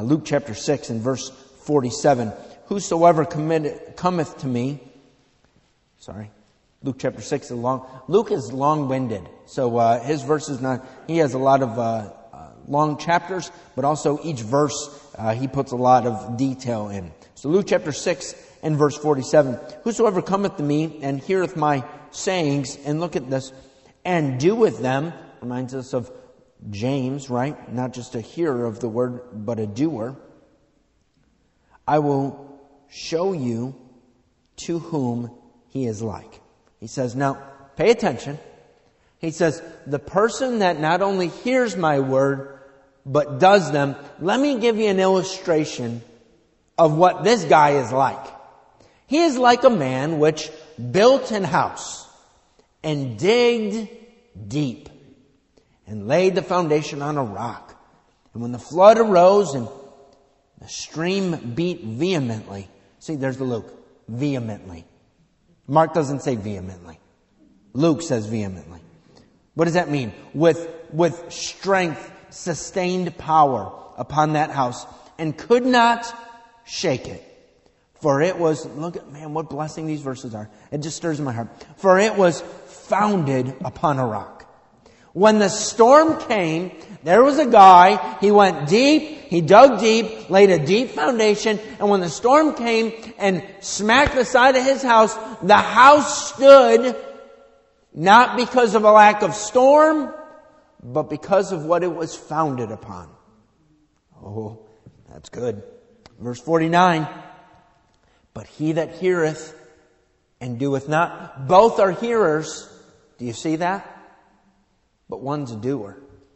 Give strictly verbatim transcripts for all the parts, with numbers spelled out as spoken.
Uh, Luke chapter six and verse forty-seven. Whosoever committed, cometh to me, sorry, Luke chapter six is long. Luke is long-winded, so uh, his verse is not. He has a lot of uh, uh, long chapters, but also each verse uh, he puts a lot of detail in. So Luke chapter six and verse forty-seven. Whosoever cometh to me and heareth my sayings, and look at this, and doeth them, reminds us of James, right? Not just a hearer of the word, but a doer. I will show you to whom he is like. He says, now, pay attention. He says, the person that not only hears my word, but does them, let me give you an illustration of what this guy is like. He is like a man which built an house and digged deep and laid the foundation on a rock. And when the flood arose and the stream beat vehemently. See, there's the Luke. Vehemently. Mark doesn't say vehemently. Luke says vehemently. What does that mean? With, with strength, sustained power upon that house, and could not shake it. For it was, look at, man, what blessing these verses are. It just stirs in my heart. For it was founded upon a rock. When the storm came, there was a guy, he went deep, he dug deep, laid a deep foundation, and when the storm came and smacked the side of his house, the house stood not because of a lack of storm, but because of what it was founded upon. Oh, that's good. Verse forty-nine, but he that heareth and doeth not, both are hearers. Do you see that? But one's a doer.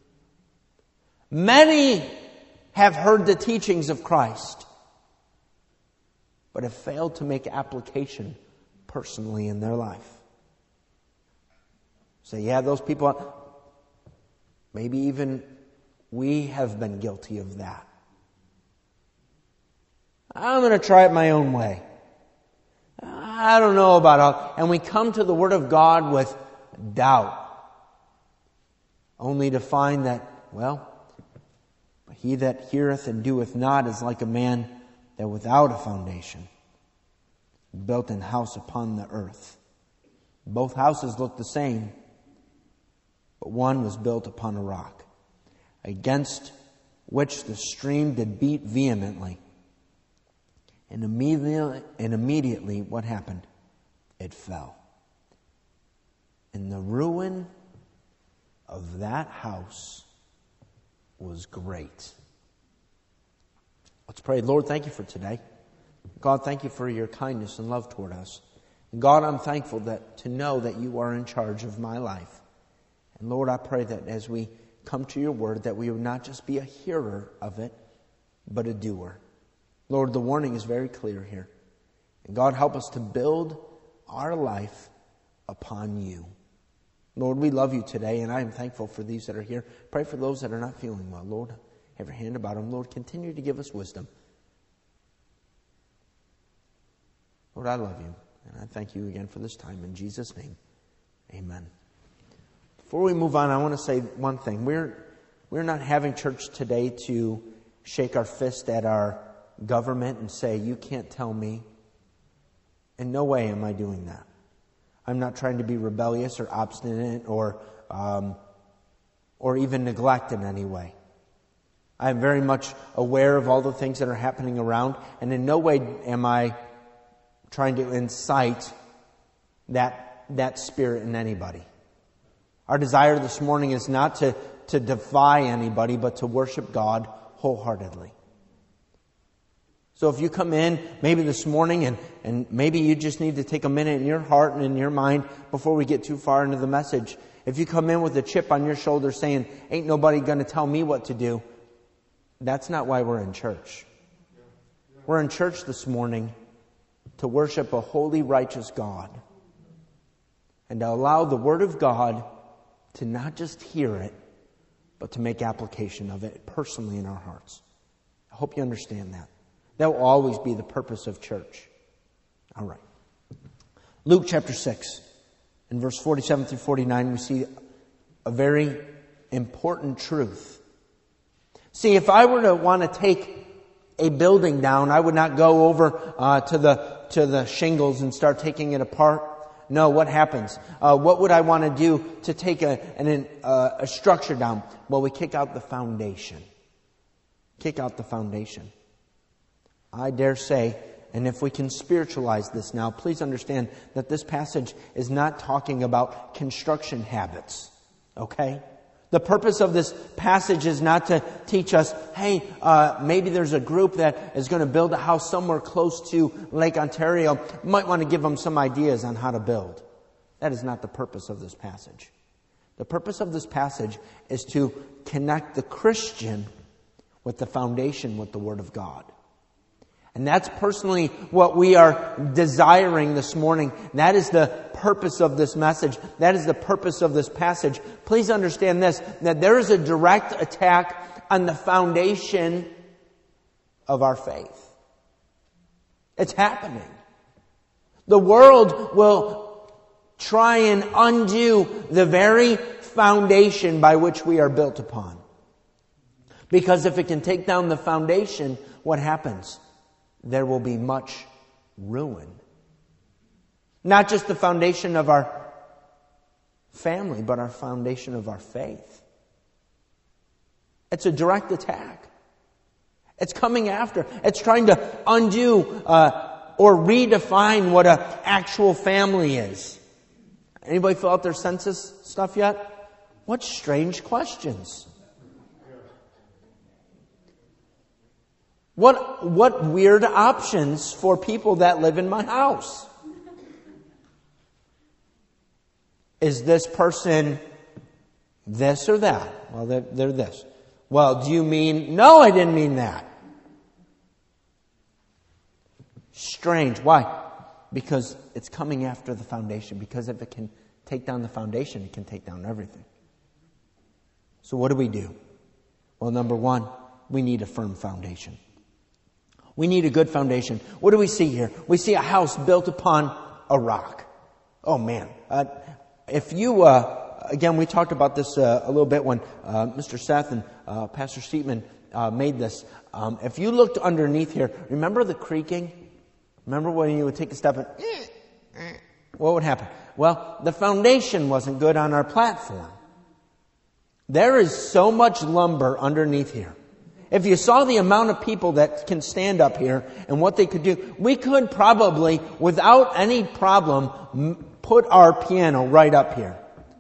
Many have heard the teachings of Christ, but have failed to make application personally in their life. So yeah, those people, maybe even we have been guilty of that. I'm going to try it my own way. I don't know about all. And we come to the Word of God with doubt. Only to find that, well, he that heareth and doeth not is like a man that without a foundation built an house upon the earth. Both houses look the same, but one was built upon a rock, against which the stream did beat vehemently. And immediately, and immediately what happened? It fell. And the ruin of that house was great. Let's pray. Lord, thank you for today. God, thank you for your kindness and love toward us. And God, I'm thankful that to know that you are in charge of my life. And Lord, I pray that as we come to your word, that we would not just be a hearer of it, but a doer. Lord, the warning is very clear here. And God, help us to build our life upon you. Lord, we love you today, and I am thankful for these that are here. Pray for those that are not feeling well. Lord, have your hand about them. Lord, continue to give us wisdom. Lord, I love you, and I thank you again for this time. In Jesus' name, amen. Before we move on, I want to say one thing. We're, we're not having church today to shake our fist at our government and say, you can't tell me. In no way am I doing that. I'm not trying to be rebellious or obstinate or um, or even neglect in any way. I'm very much aware of all the things that are happening around, and in no way am I trying to incite that that spirit in anybody. Our desire this morning is not to, to defy anybody, but to worship God wholeheartedly. So if you come in maybe this morning and, and maybe you just need to take a minute in your heart and in your mind before we get too far into the message. If you come in with a chip on your shoulder saying, ain't nobody going to tell me what to do, that's not why we're in church. We're in church this morning to worship a holy, righteous God and to allow the Word of God to not just hear it, but to make application of it personally in our hearts. I hope you understand that. That will always be the purpose of church. All right. Luke chapter six, in verse forty-seven through forty-nine, we see a very important truth. See, if I were to want to take a building down, I would not go over uh, to the to the shingles and start taking it apart. No, what happens? Uh, what would I want to do to take a an, uh, a structure down? Well, we kick out the foundation. Kick out the foundation. I dare say, and if we can spiritualize this now, please understand that this passage is not talking about construction habits. Okay? The purpose of this passage is not to teach us, hey, uh, maybe there's a group that is going to build a house somewhere close to Lake Ontario. You might want to give them some ideas on how to build. That is not the purpose of this passage. The purpose of this passage is to connect the Christian with the foundation, with the Word of God. And that's personally what we are desiring this morning. That is the purpose of this message. That is the purpose of this passage. Please understand this, that there is a direct attack on the foundation of our faith. It's happening. The world will try and undo the very foundation by which we are built upon. Because if it can take down the foundation, what happens? There will be much ruin. Not just the foundation of our family, but our foundation of our faith. It's a direct attack. It's coming after. It's trying to undo uh, or redefine what an actual family is. Anybody fill out their census stuff yet? What strange questions. What what weird options for people that live in my house? Is this person this or that? Well, they're, they're this. Well, do you mean... No, I didn't mean that. Strange. Why? Because it's coming after the foundation. Because if it can take down the foundation, it can take down everything. So what do we do? Well, number one, we need a firm foundation. We need a good foundation. What do we see here? We see a house built upon a rock. Oh man. Uh, if you, uh, again, we talked about this uh, a little bit when uh, Mister Seth and uh, Pastor Seatman uh, made this. Um, if you looked underneath here, remember the creaking? Remember when you would take a step and, what would happen? Well, the foundation wasn't good on our platform. There is so much lumber underneath here. If you saw the amount of people that can stand up here and what they could do, we could probably, without any problem, m- put our piano right up here.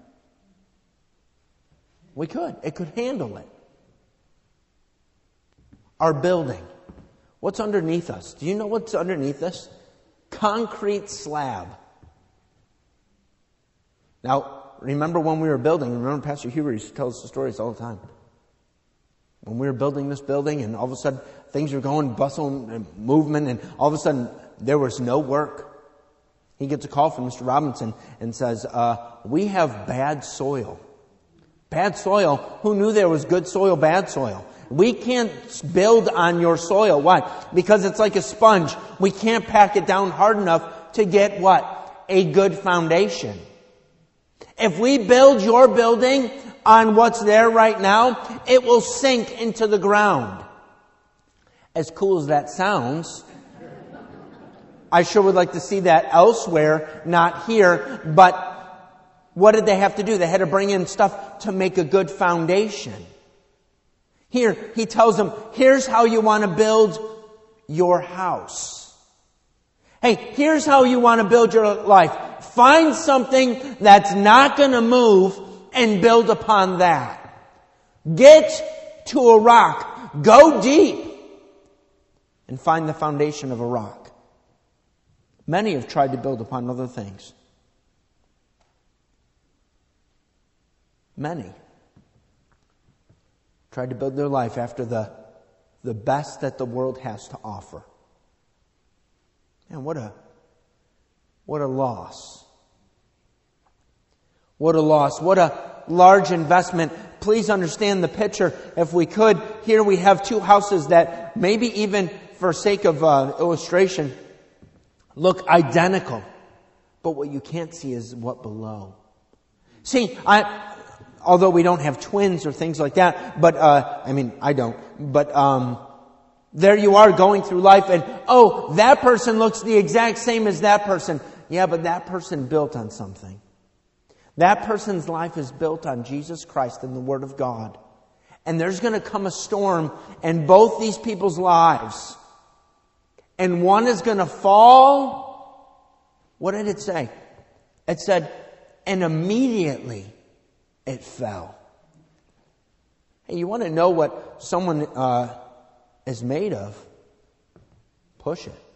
We could. It could handle it. Our building. What's underneath us? Do you know what's underneath us? Concrete slab. Now, remember when we were building, remember Pastor Huber used to tell us the stories all the time. When we were building this building and all of a sudden things were going, bustle and movement, and all of a sudden there was no work. He gets a call from Mister Robinson and says, uh, we have bad soil. Bad soil? Who knew there was good soil, bad soil? We can't build on your soil. Why? Because it's like a sponge. We can't pack it down hard enough to get what? A good foundation. If we build your building on what's there right now, it will sink into the ground. As cool as that sounds, I sure would like to see that elsewhere, not here. But what did they have to do? They had to bring in stuff to make a good foundation. Here, he tells them, here's how you want to build your house. Hey, here's how you want to build your life. Find something that's not going to move and build upon that. Get to a rock. Go deep and find the foundation of a rock. Many have tried to build upon other things. Many tried to build their life after the, the best that the world has to offer. And what a, what a loss. What a loss. What a large investment. Please understand the picture. If we could, here we have two houses that maybe even for sake of uh, illustration look identical. But what you can't see is what below. See, I, although we don't have twins or things like that, but, uh, I mean, I don't, but, um, There you are going through life and, oh, that person looks the exact same as that person. Yeah, but that person built on something. That person's life is built on Jesus Christ and the Word of God. And there's going to come a storm in both these people's lives. And one is going to fall. What did it say? It said, and immediately it fell. Hey, you want to know what someone uh, is made of? Push it.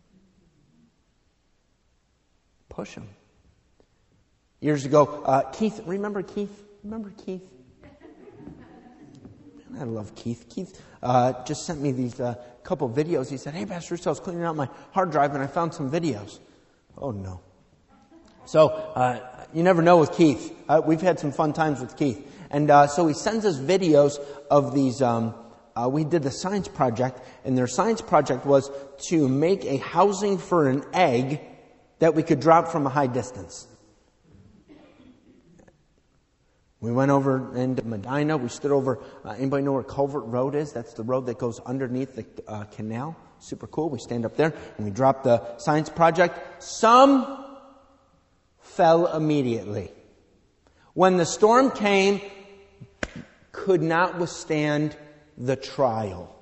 Push them. Years ago, uh, Keith, remember Keith? Remember Keith? Man, I love Keith. Keith uh, just sent me these uh, couple videos. He said, hey, Pastor Russo, I was cleaning out my hard drive and I found some videos. Oh, no. So, uh, you never know with Keith. Uh, we've had some fun times with Keith. And uh, so he sends us videos of these. Um, uh, we did the science project, and their science project was to make a housing for an egg that we could drop from a high distance. We went over into Medina. We stood over, uh, anybody know where Culvert Road is? That's the road that goes underneath the uh, canal. Super cool. We stand up there and we drop the science project. Some fell immediately. When the storm came, could not withstand the trial.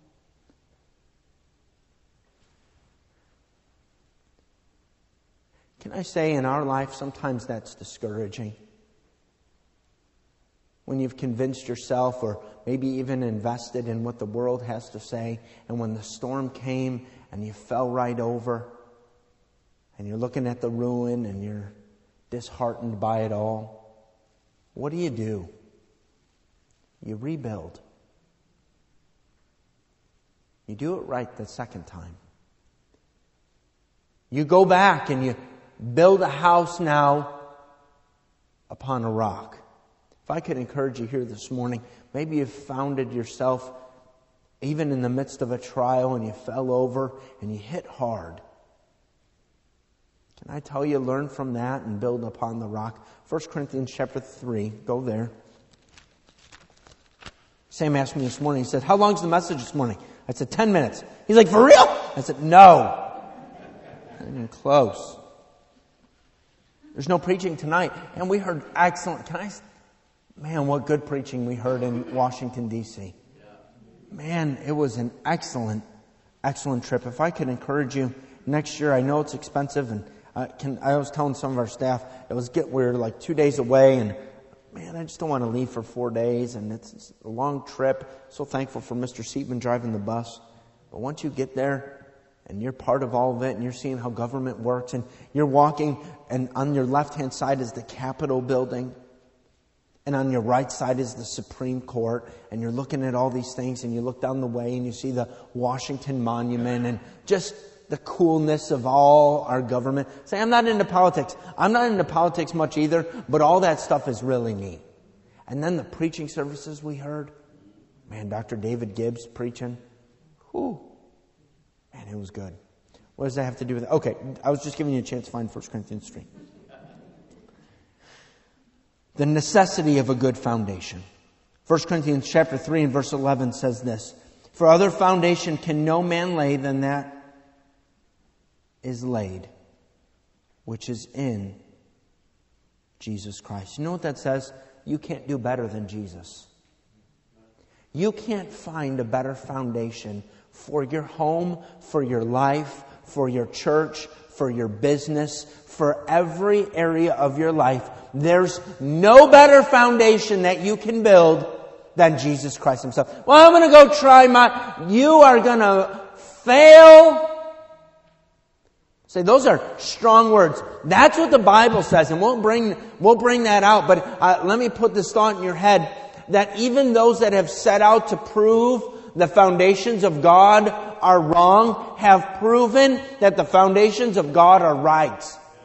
Can I say in our life, sometimes that's discouraging. When you've convinced yourself or maybe even invested in what the world has to say, and when the storm came and you fell right over, and you're looking at the ruin and you're disheartened by it all, what do you do? You rebuild. You do it right the second time. You go back and you build a house now upon a rock. If I could encourage you here this morning, maybe you've founded yourself even in the midst of a trial and you fell over and you hit hard. Can I tell you, learn from that and build upon the rock? First Corinthians chapter three, go there. Sam asked me this morning, he said, how long's the message this morning? I said, ten minutes. He's like, for real? I said, no. Not even close. There's no preaching tonight. And we heard excellent, can I, man, what good preaching we heard in Washington, D C Man, it was an excellent, excellent trip. If I could encourage you, next year, I know it's expensive, and I, can, I was telling some of our staff, it was get we're like two days away, and man, I just don't want to leave for four days, and it's, it's a long trip. So thankful for Mister Seatman driving the bus. But once you get there, and you're part of all of it, and you're seeing how government works, and you're walking, and on your left-hand side is the Capitol building, and on your right side is the Supreme Court, and you're looking at all these things, and you look down the way, and you see the Washington Monument, and just the coolness of all our government. Say, I'm not into politics. I'm not into politics much either, but all that stuff is really neat. And then the preaching services we heard. Man, Doctor David Gibbs preaching. Whew. Man, it was good. What does that have to do with it? Okay, I was just giving you a chance to find First Corinthians three. The necessity of a good foundation. First Corinthians chapter three and verse eleven says this. For other foundation can no man lay than that is laid, which is in Jesus Christ. You know what that says? You can't do better than Jesus. You can't find a better foundation for your home, for your life, for your church, for your business, for every area of your life. There's no better foundation that you can build than Jesus Christ Himself. Well, I'm going to go try my... You are going to fail. Say, those are strong words. That's what the Bible says, and we'll bring we'll bring that out. But uh, let me put this thought in your head, that even those that have set out to prove the foundations of God are wrong have proven that the foundations of God are right.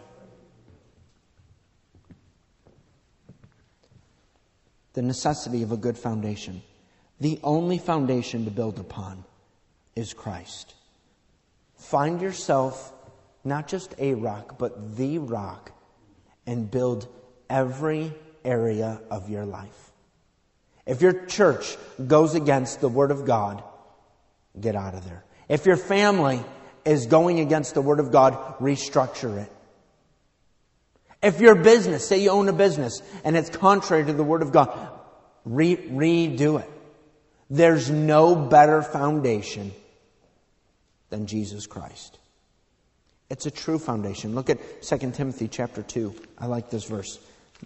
The necessity of a good foundation. The only foundation to build upon is Christ. Find yourself not just a rock, but the rock, and build every area of your life. If your church goes against the Word of God, get out of there. If your family is going against the Word of God, restructure it. If your business, say you own a business, and it's contrary to the Word of God, re- redo it. There's no better foundation than Jesus Christ. It's a true foundation. Look at Second Timothy chapter two. I like this verse.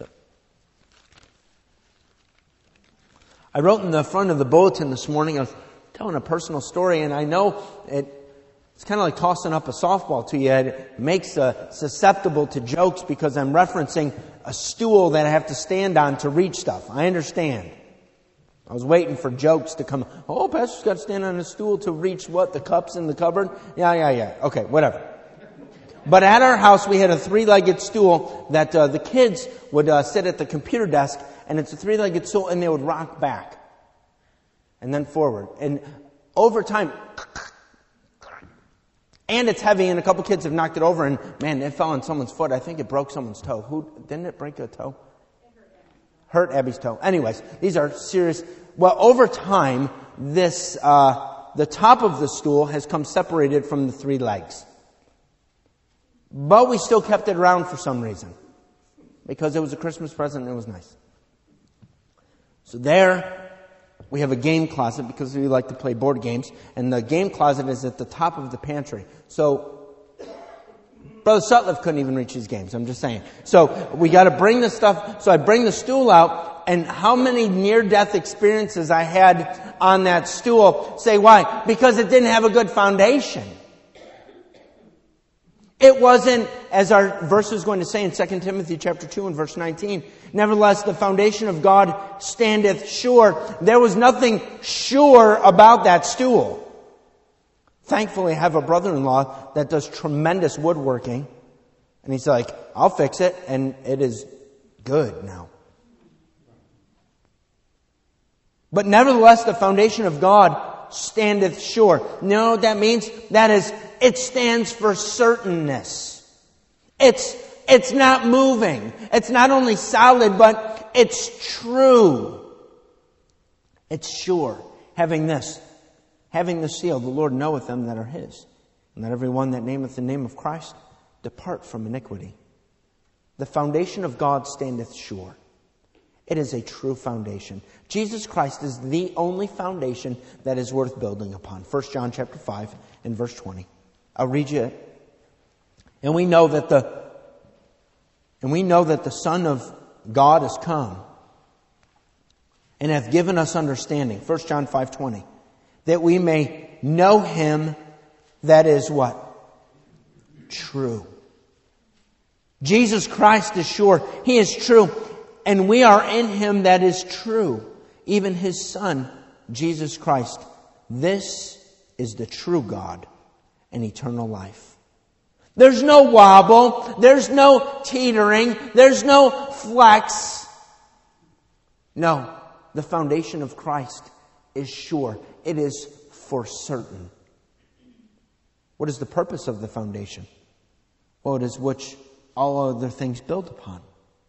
I wrote in the front of the bulletin this morning, I was telling a personal story, and I know it, it's kind of like tossing up a softball to you. It makes uh, susceptible to jokes because I'm referencing a stool that I have to stand on to reach stuff. I understand. I was waiting for jokes to come. Oh, Pastor's got to stand on a stool to reach what? The cups in the cupboard? Yeah, yeah, yeah. Okay, whatever. But at our house, we had a three-legged stool that uh, the kids would uh, sit at the computer desk, and it's a three-legged stool, and they would rock back and then forward. And over time, and it's heavy, and a couple kids have knocked it over, and man, it fell on someone's foot. I think it broke someone's toe. Who didn't it break a toe? Hurt Abby's toe. Anyways, these are serious. Well, over time, this uh, the top of the stool has come separated from the three legs. But we still kept it around for some reason. Because it was a Christmas present and it was nice. So there, we have a game closet because we like to play board games. And the game closet is at the top of the pantry. So, Brother Sutliff couldn't even reach these games, I'm just saying. So, we got to bring the stuff. So I bring the stool out. And how many near-death experiences I had on that stool. Say why? Because it didn't have a good foundation. It wasn't, as our verse is going to say in Second Timothy chapter two and verse nineteen, nevertheless the foundation of God standeth sure. There was nothing sure about that stool. Thankfully, I have a brother-in-law that does tremendous woodworking. And he's like, I'll fix it, and it is good now. But nevertheless, the foundation of God standeth sure. No, that means that is, it stands for certainness. It's, it's not moving. It's not only solid, but it's true. It's sure. Having this, having the seal, the Lord knoweth them that are His. And that every one that nameth the name of Christ depart from iniquity. The foundation of God standeth sure. It is a true foundation. Jesus Christ is the only foundation that is worth building upon. First John chapter five and verse twenty. I'll read you it. And we know that the and we know that the Son of God has come and hath given us understanding. First John five twenty. That we may know Him that is what? True. Jesus Christ is sure. He is true. And we are in Him that is true. Even His Son, Jesus Christ. This is the true God and eternal life. There's no wobble. There's no teetering. There's no flex. No. The foundation of Christ is sure. It is for certain. What is the purpose of the foundation? Well, it is which all other things build upon.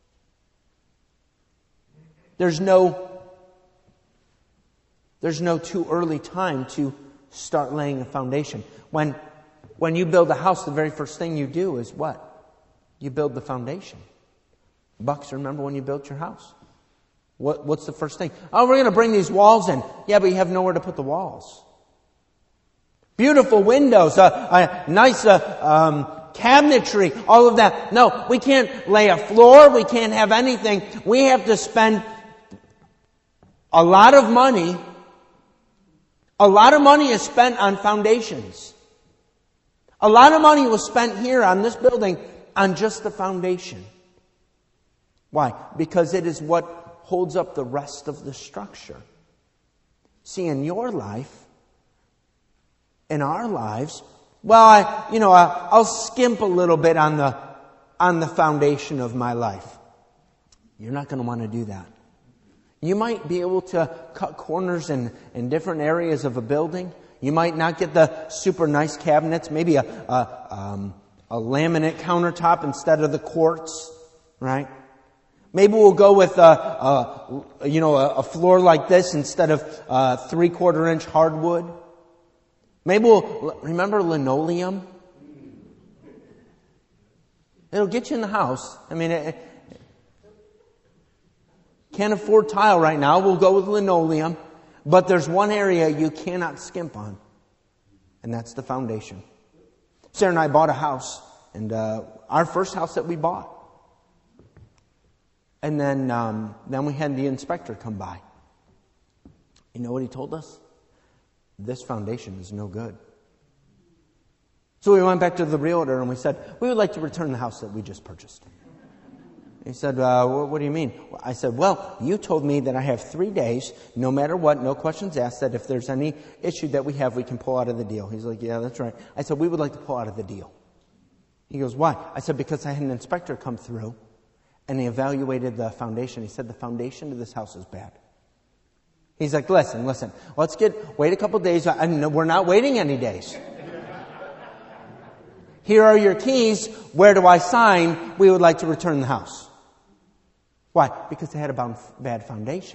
There's no, there's no too early time to start laying a foundation. When, when you build a house, the very first thing you do is what? You build the foundation. Bucks, remember when you built your house? What, what's the first thing? Oh, we're going to bring these walls in. Yeah, but you have nowhere to put the walls. Beautiful windows, uh, a nice uh, um, cabinetry, all of that. No, we can't lay a floor. We can't have anything. We have to spend a lot of money. A lot of money is spent on foundations. A lot of money was spent here on this building on just the foundation. Why? Because it is what holds up the rest of the structure. See, in your life, in our lives, well, I, you know, I, I'll skimp a little bit on the on the foundation of my life. You're not going to want to do that. You might be able to cut corners in, in different areas of a building. You might not get the super nice cabinets, maybe a, a, um, a laminate countertop instead of the quartz, right? Maybe we'll go with a, a you know a, a floor like this instead of a three-quarter inch hardwood. Maybe we'll, remember linoleum? It'll get you in the house. I mean, it, can't afford tile right now. We'll go with linoleum. But there's one area you cannot skimp on. And that's the foundation. Sarah and I bought a house. And uh, our first house that we bought. And then, um, then we had the inspector come by. You know what he told us? This foundation is no good. So we went back to the realtor and we said, we would like to return the house that we just purchased. He said, uh, what do you mean? I said, well, you told me that I have three days, no matter what, no questions asked, that if there's any issue that we have, we can pull out of the deal. He's like, yeah, that's right. I said, we would like to pull out of the deal. He goes, why? I said, because I had an inspector come through and he evaluated the foundation. He said, the foundation of this house is bad. He's like, listen, listen, let's get, wait a couple days. I, no, we're not waiting any days. Here are your keys. Where do I sign? We would like to return the house. Why? Because they had a bad foundation.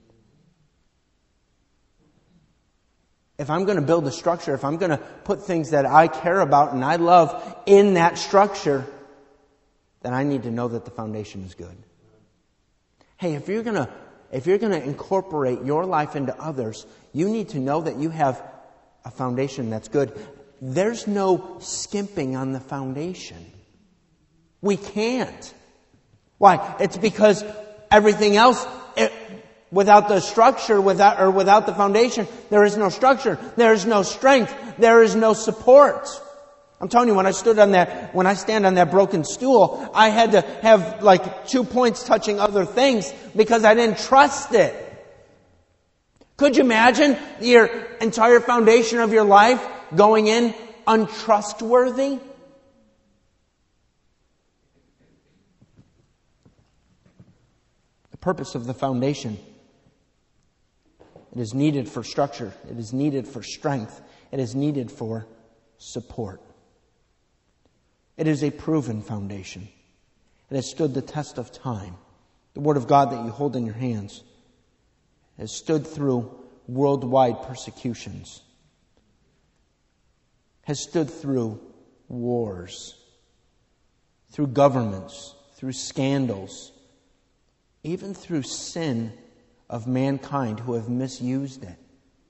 If I'm going to build a structure, if I'm going to put things that I care about and I love in that structure, then I need to know that the foundation is good. Hey, if you're going to if you're going to incorporate your life into others, you need to know that you have a foundation that's good. There's no skimping on the foundation. We can't. Why? It's because everything else, it, without the structure, without or without the foundation, there is no structure. There is no strength. There is no support. I'm telling you, when I stood on that, when I stand on that broken stool, I had to have like two points touching other things because I didn't trust it. Could you imagine your entire foundation of your life going in untrustworthy? The purpose of the foundation. It is needed for structure. It is needed for strength. It is needed for support. It is a proven foundation. It has stood the test of time. The Word of God that you hold in your hands has stood through worldwide persecutions, has stood through wars, through governments, through scandals, even through sin of mankind who have misused it.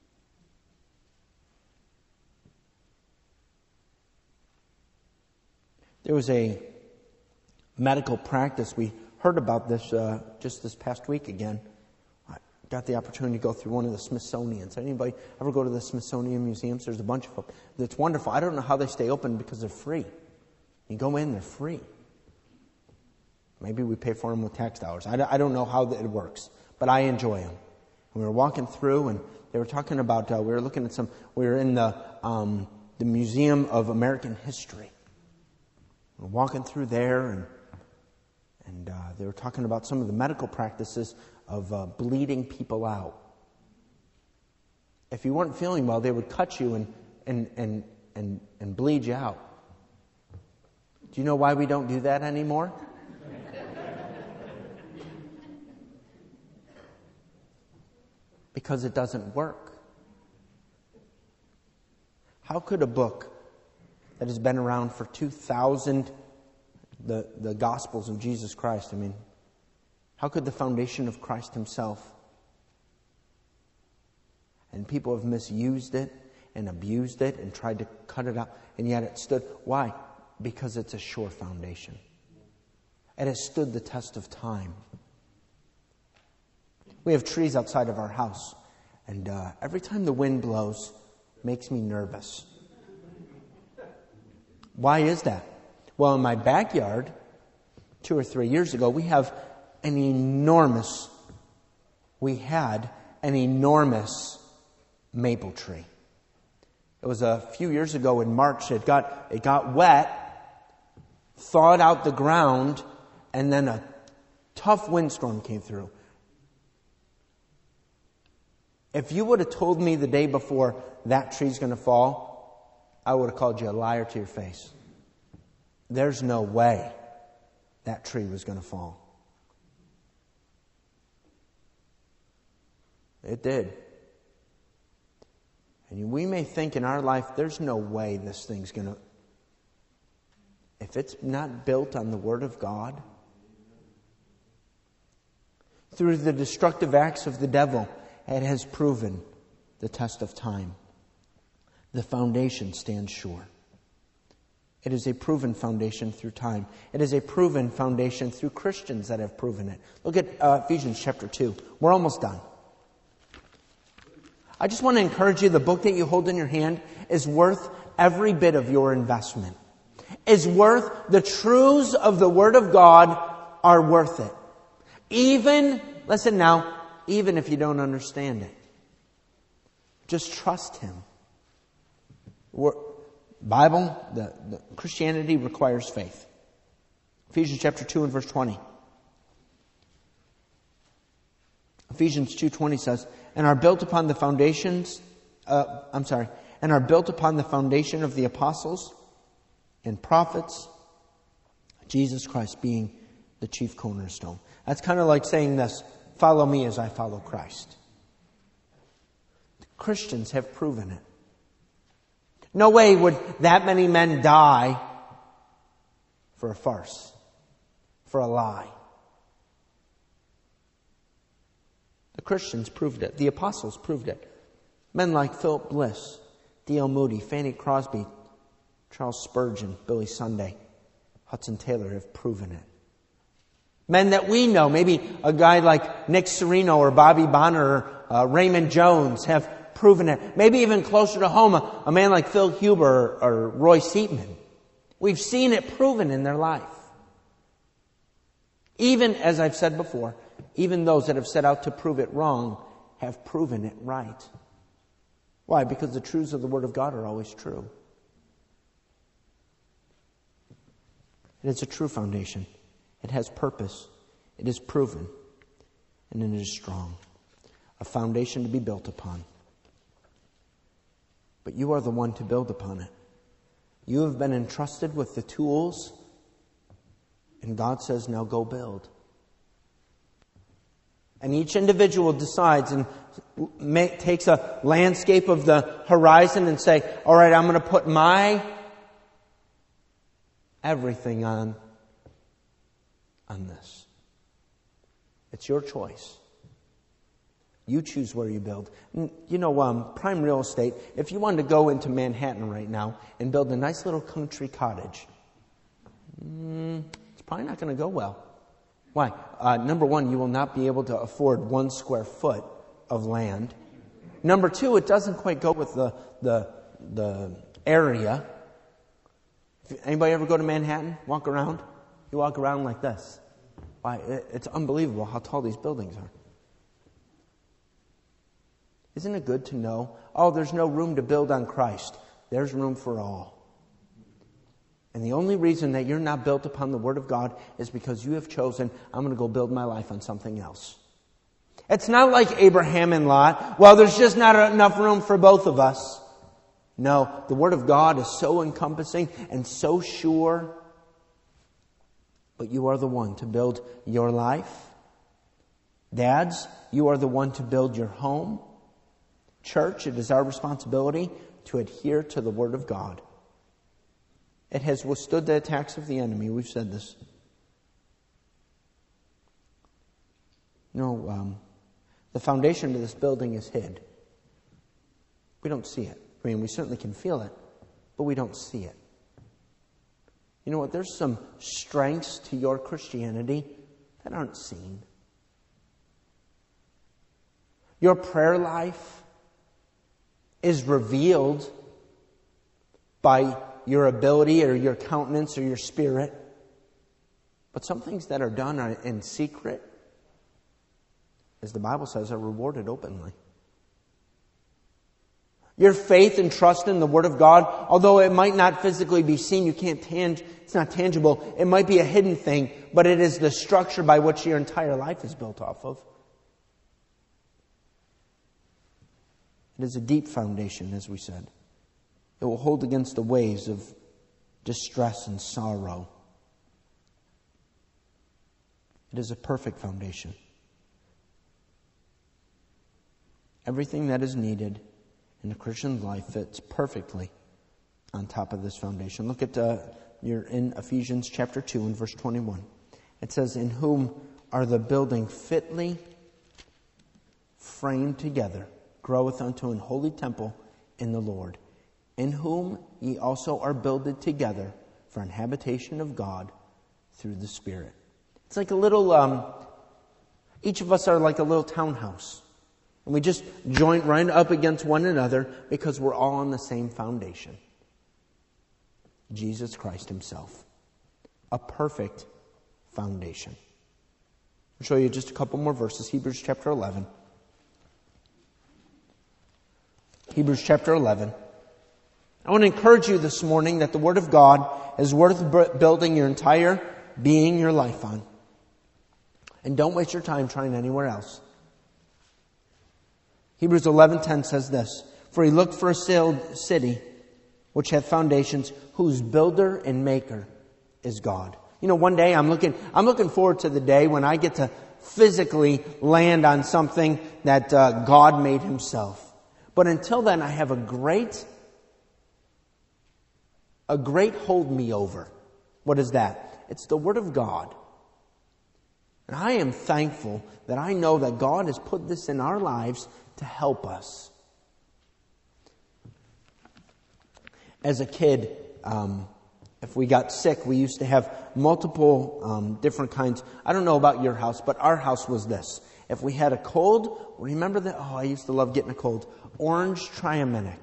There was a medical practice. We heard about this uh, just this past week again. I got the opportunity to go through one of the Smithsonian's. Anybody ever go to the Smithsonian museums? There's a bunch of them. It's wonderful. I don't know how they stay open because they're free. You go in, they're free. Maybe we pay for them with tax dollars. I don't know how it works, but I enjoy them. And we were walking through, and they were talking about. Uh, we were looking at some. We were in the um, the Museum of American History. We're walking through there, and and uh, they were talking about some of the medical practices of uh, bleeding people out. If you weren't feeling well, they would cut you and and and and, and bleed you out. Do you know why we don't do that anymore? Because it doesn't work. How could a book that has been around for two thousand, the, the Gospels of Jesus Christ, I mean, how could the foundation of Christ Himself, and people have misused it and abused it and tried to cut it out, and yet it stood. Why? Because it's a sure foundation. It has stood the test of time. We have trees outside of our house, and uh, every time the wind blows, it makes me nervous. Why is that? Well, in my backyard, two or three years ago, we have an enormous, we had an enormous maple tree. It was a few years ago in March. It got, it got wet, thawed out the ground, and then a tough windstorm came through. If you would have told me the day before that tree's going to fall, I would have called you a liar to your face. There's no way that tree was going to fall. It did. And we may think in our life, there's no way this thing's going to... If it's not built on the Word of God, through the destructive acts of the devil, it has proven the test of time. The foundation stands sure. It is a proven foundation through time. It is a proven foundation through Christians that have proven it. Look at uh, Ephesians chapter two. We're almost done. I just want to encourage you, the book that you hold in your hand is worth every bit of your investment. Is worth, the truths of the Word of God are worth it. Even, listen now, even if you don't understand it. Just trust Him. We're, Bible, the, the Christianity requires faith. Ephesians chapter two and verse twenty. Ephesians two twenty says, and are built upon the foundations, uh, I'm sorry, and are built upon the foundation of the apostles and prophets, Jesus Christ being the chief cornerstone. That's kind of like saying this, follow me as I follow Christ. The Christians have proven it. No way would that many men die for a farce, for a lie. The Christians proved it. The apostles proved it. Men like Philip Bliss, D L Moody, Fanny Crosby, Charles Spurgeon, Billy Sunday, Hudson Taylor have proven it. Men that we know, maybe a guy like Nick Serino or Bobby Bonner or uh, Raymond Jones have proven it. Maybe even closer to home, a, a man like Phil Huber or, or Roy Seatman. We've seen it proven in their life. Even, as I've said before, even those that have set out to prove it wrong have proven it right. Why? Because the truths of the Word of God are always true. It is a true foundation. It has purpose. It is proven. And it is strong. A foundation to be built upon. But you are the one to build upon it. You have been entrusted with the tools. And God says, now go build. And each individual decides and make, takes a landscape of the horizon and say, all right, I'm going to put my everything on, on this. It's your choice. You choose where you build. You know, um, prime real estate, if you wanted to go into Manhattan right now and build a nice little country cottage, mm, it's probably not going to go well. Why? Uh, number one, you will not be able to afford one square foot of land. Number two, it doesn't quite go with the the, the area. Anybody ever go to Manhattan? Walk around? You walk around like this. Why? It's unbelievable how tall these buildings are. Isn't it good to know, oh, there's no room to build on Christ. There's room for all. And the only reason that you're not built upon the Word of God is because you have chosen, I'm going to go build my life on something else. It's not like Abraham and Lot. Well, there's just not enough room for both of us. No, the Word of God is so encompassing and so sure. But you are the one to build your life. Dads, you are the one to build your home. Church, it is our responsibility to adhere to the Word of God. It has withstood the attacks of the enemy. We've said this. No, um, the foundation of this building is hid. We don't see it. I mean, we certainly can feel it, but we don't see it. You know what? There's some strengths to your Christianity that aren't seen. Your prayer life is revealed by your ability or your countenance or your spirit. But some things that are done in secret, as the Bible says, are rewarded openly. Your faith and trust in the Word of God, although it might not physically be seen, you can't tang- it's not tangible, it might be a hidden thing, but it is the structure by which your entire life is built off of. It is a deep foundation, as we said. It will hold against the waves of distress and sorrow. It is a perfect foundation. Everything that is needed And the Christian life fits perfectly on top of this foundation. Look at, uh, you're in Ephesians chapter two and verse twenty-one. It says, in whom are the building fitly framed together, groweth unto an holy temple in the Lord, in whom ye also are builded together for an habitation of God through the Spirit. It's like a little, um, each of us are like a little townhouse. And we just join right up against one another because we're all on the same foundation. Jesus Christ himself. A perfect foundation. I'll show you just a couple more verses. Hebrews chapter eleven. Hebrews chapter eleven. I want to encourage you this morning that the Word of God is worth building your entire being, your life on. And don't waste your time trying anywhere else. Hebrews eleven ten says this, for he looked for a city which hath foundations, whose builder and maker is God. You know, one day I'm looking, I'm looking forward to the day when I get to physically land on something that uh, God made himself. But until then, I have a great, a great hold me over. What is that? It's the Word of God. And I am thankful that I know that God has put this in our lives to help us. As a kid, um, if we got sick, we used to have multiple um, different kinds. I don't know about your house, but our house was this. If we had a cold, remember that? Oh, I used to love getting a cold. Orange Triaminic.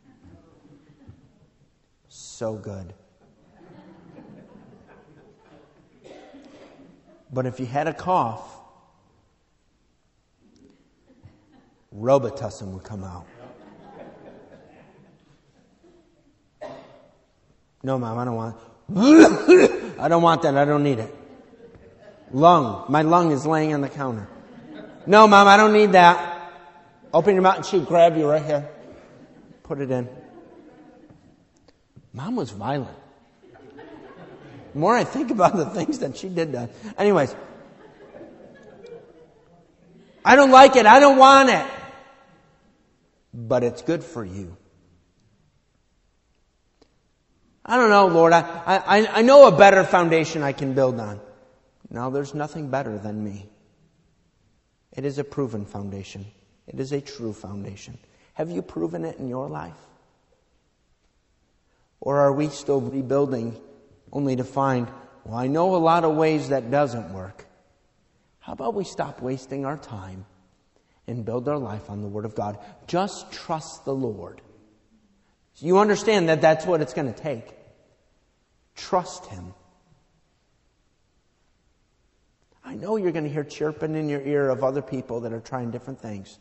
So good. But if you had a cough, Robitussin would come out. No, Mom, I don't want it. I don't want that. I don't need it. Lung. My lung is laying on the counter. No, Mom, I don't need that. Open your mouth and she'd grab you right here. Put it in. Mom was violent. The more I think about the things that she did that. Anyways. I don't like it. I don't want it. But it's good for you. I don't know, Lord. I, I, I know a better foundation I can build on. No, there's nothing better than me. It is a proven foundation. It is a true foundation. Have you proven it in your life? Or are we still rebuilding only to find, well, I know a lot of ways that doesn't work. How about we stop wasting our time and build our life on the Word of God? Just trust the Lord. So you understand that that's what it's going to take. Trust Him. I know you're going to hear chirping in your ear of other people that are trying different things.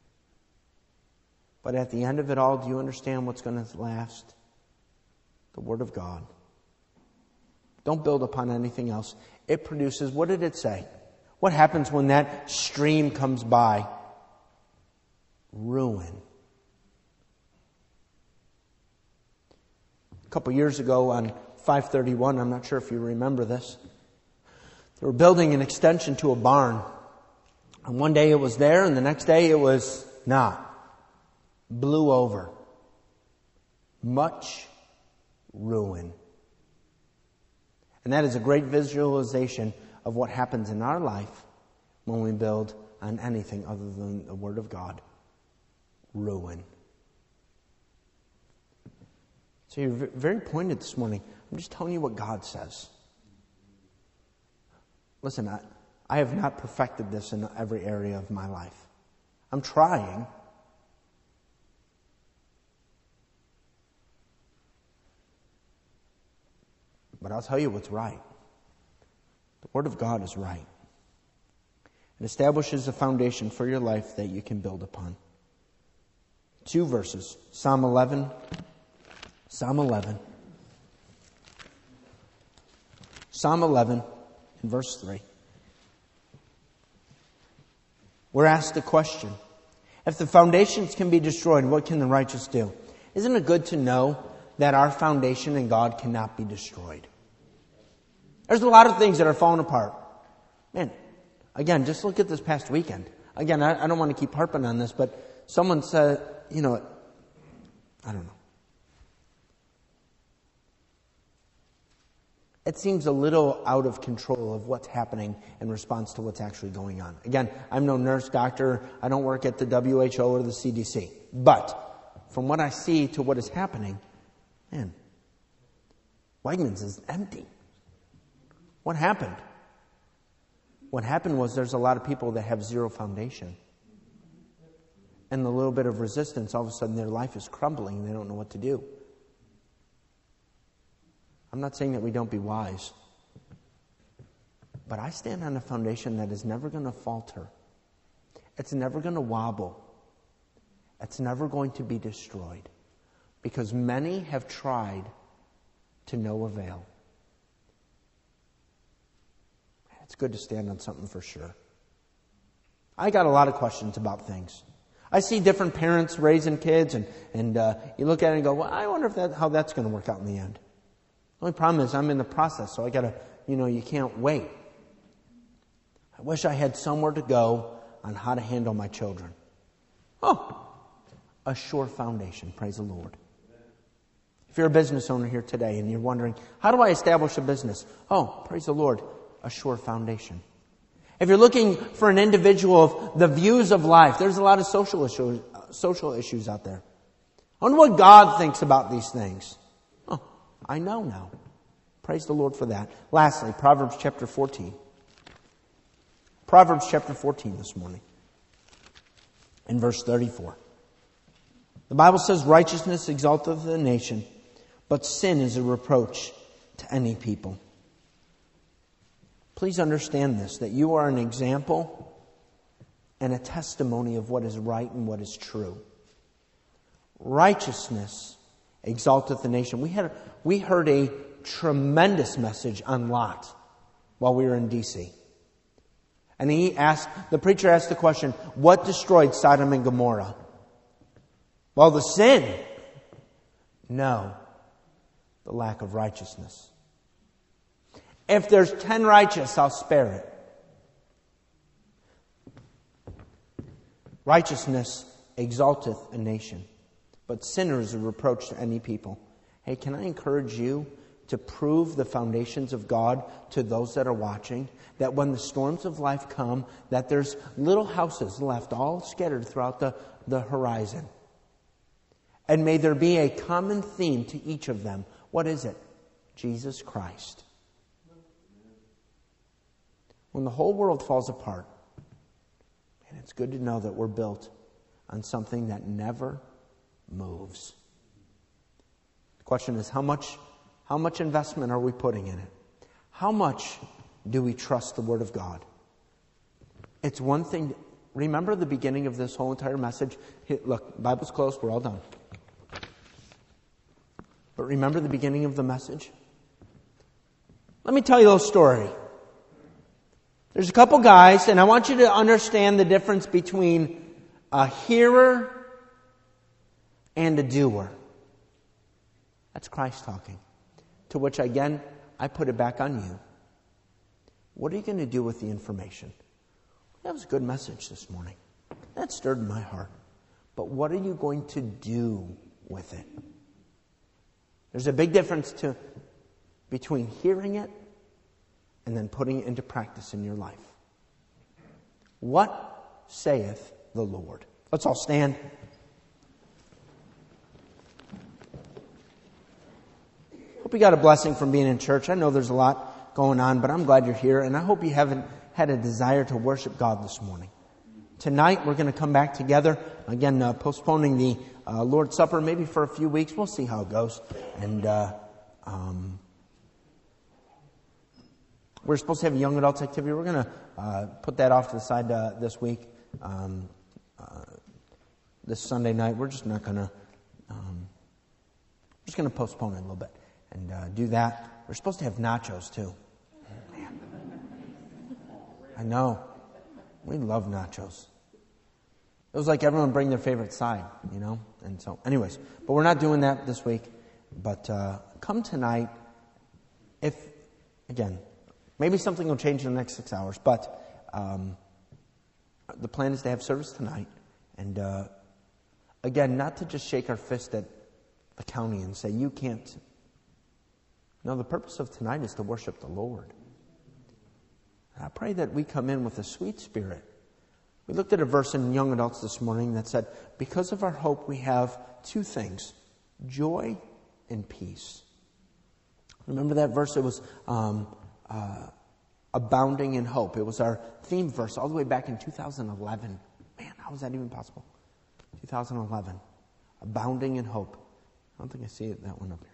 But at the end of it all, do you understand what's going to last? The Word of God. Don't build upon anything else. It produces, what did it say? What happens when that stream comes by? Ruin. A couple years ago on five thirty-one, I'm not sure if you remember this, they were building an extension to a barn. And one day it was there, and the next day it was not. Blew over. Much ruin. And that is a great visualization of what happens in our life when we build on anything other than the Word of God. Ruin. So you're very pointed this morning. I'm just telling you what God says. Listen, I, I have not perfected this in every area of my life. I'm trying. But I'll tell you what's right. The Word of God is right. It establishes a foundation for your life that you can build upon. Two verses. Psalm eleven. Psalm eleven. Psalm eleven and verse three. We're asked a question. If the foundations can be destroyed, what can the righteous do? Isn't it good to know that our foundation in God cannot be destroyed? There's a lot of things that are falling apart. Man, again, just look at this past weekend. Again, I, I don't want to keep harping on this, but someone said, you know, I don't know. It seems a little out of control of what's happening in response to what's actually going on. Again, I'm no nurse, doctor. I don't work at the W H O or the C D C. But from what I see to what is happening, man, Wegmans is empty. What happened? What happened was there's a lot of people that have zero foundation. And a little bit of resistance, all of a sudden their life is crumbling and they don't know what to do. I'm not saying that we don't be wise. But I stand on a foundation that is never going to falter. It's never going to wobble. It's never going to be destroyed. Because many have tried to no avail. It's good to stand on something for sure. I got a lot of questions about things. I see different parents raising kids, and, and uh, you look at it and go, well, I wonder if that, how that's going to work out in the end. The only problem is I'm in the process, so I got to, you know, you can't wait. I wish I had somewhere to go on how to handle my children. Oh, a sure foundation, praise the Lord. If you're a business owner here today and you're wondering, how do I establish a business? Oh, praise the Lord, a sure foundation. If you're looking for an individual of the views of life, there's a lot of social issues, social issues out there. I wonder what God thinks about these things. Oh, I know now. Praise the Lord for that. Lastly, Proverbs chapter fourteen. Proverbs chapter fourteen this morning. In verse thirty-four. The Bible says, righteousness exalteth a nation, but sin is a reproach to any people. Please understand this, that you are an example and a testimony of what is right and what is true. Righteousness exalteth the nation. We had we heard a tremendous message on Lot while we were in D C. And he asked, the preacher asked the question, what destroyed Sodom and Gomorrah? Well, the sin. No, the lack of righteousness. If there's ten righteous, I'll spare it. Righteousness exalteth a nation, but sinner is a reproach to any people. Hey, can I encourage you to prove the foundations of God to those that are watching? That when the storms of life come, that there's little houses left all scattered throughout the, the horizon. And may there be a common theme to each of them. What is it? Jesus Christ. When the whole world falls apart, and it's good to know that we're built on something that never moves. The question is, how much, how much investment are we putting in it? How much do we trust the Word of God? It's one thing. Remember the beginning of this whole entire message? Look, Bible's closed. We're all done. But remember the beginning of the message? Let me tell you a little story. There's a couple guys, and I want you to understand the difference between a hearer and a doer. That's Christ talking. To which, again, I put it back on you. What are you going to do with the information? That was a good message this morning. That stirred my heart. But what are you going to do with it? There's a big difference to between hearing it and then putting it into practice in your life. What saith the Lord? Let's all stand. Hope you got a blessing from being in church. I know there's a lot going on, but I'm glad you're here, and I hope you haven't had a desire to worship God this morning. Tonight, we're going to come back together. Again, uh, postponing the uh, Lord's Supper maybe for a few weeks. We'll see how it goes. And uh, um, we're supposed to have a young adults activity. We're going to uh, put that off to the side uh, this week. Um, uh, this Sunday night, we're just not going to. Um, we're just going to postpone it a little bit and uh, do that. We're supposed to have nachos too. Man, I know. We love nachos. It was like everyone bring their favorite side, you know? And so, anyways, but we're not doing that this week. But uh, come tonight. If, again, maybe something will change in the next six hours. But um, the plan is to have service tonight. And, uh, again, not to just shake our fist at the county and say, you can't. No, the purpose of tonight is to worship the Lord. I pray that we come in with a sweet spirit. We looked at a verse in Young Adults this morning that said, because of our hope, we have two things, joy and peace. Remember that verse? It was um, uh, abounding in hope. It was our theme verse all the way back in two thousand eleven. Man, how was that even possible? two thousand eleven. Abounding in hope. I don't think I see it, that one up here.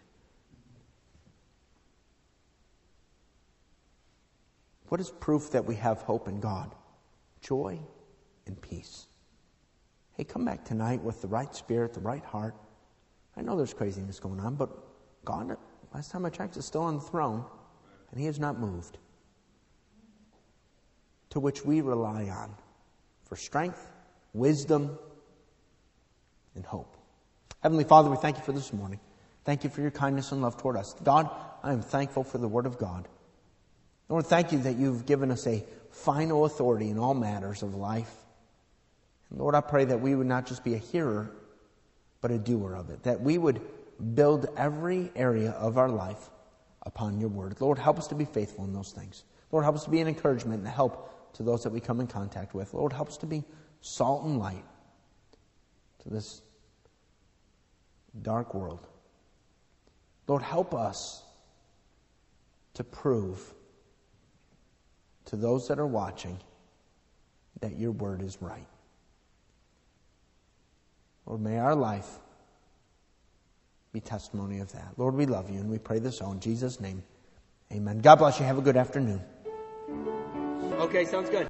What is proof that we have hope in God? Joy and peace. Hey, come back tonight with the right spirit, the right heart. I know there's craziness going on, but God, last time I checked, is still on the throne, and He has not moved. To which we rely on for strength, wisdom, and hope. Heavenly Father, we thank You for this morning. Thank You for Your kindness and love toward us. God, I am thankful for the Word of God. Lord, thank You that You've given us a final authority in all matters of life. And Lord, I pray that we would not just be a hearer, but a doer of it. That we would build every area of our life upon Your Word. Lord, help us to be faithful in those things. Lord, help us to be an encouragement and a help to those that we come in contact with. Lord, help us to be salt and light to this dark world. Lord, help us to prove to those that are watching that Your Word is right. Lord, may our life be testimony of that. Lord, we love You and we pray this all in Jesus' name. Amen. God bless you. Have a good afternoon. Okay, sounds good.